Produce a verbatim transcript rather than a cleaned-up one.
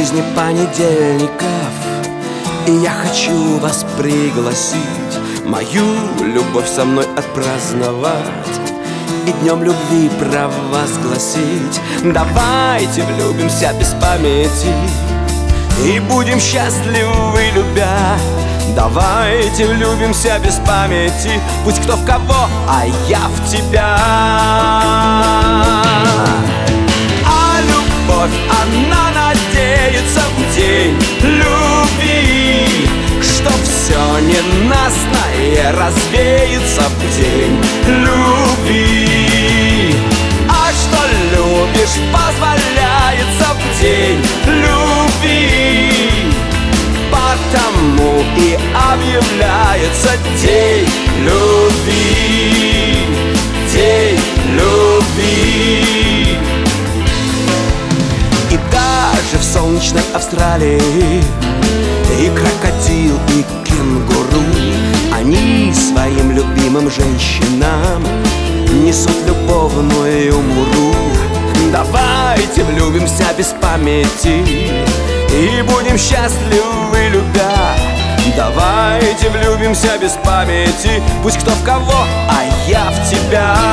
жизни понедельников, и я хочу вас пригласить мою любовь со мной отпраздновать и днем любви провозгласить. Давайте влюбимся без памяти и будем счастливы, любя. Давайте влюбимся без памяти, пусть кто в кого, а я в тебя. А любовь, она надеется в день любви, что все ненастное развеется в день любви. А что любишь, позволяется в день любви, потому и объявляется день любви, день любви. И даже в солнечной Австралии и крокодил, и кенгуру, они своим любимым женщинам несут любовную муру. Давайте влюбимся без памяти и будем счастливы, любя. Давайте влюбимся без памяти, пусть кто в кого, а я в тебя.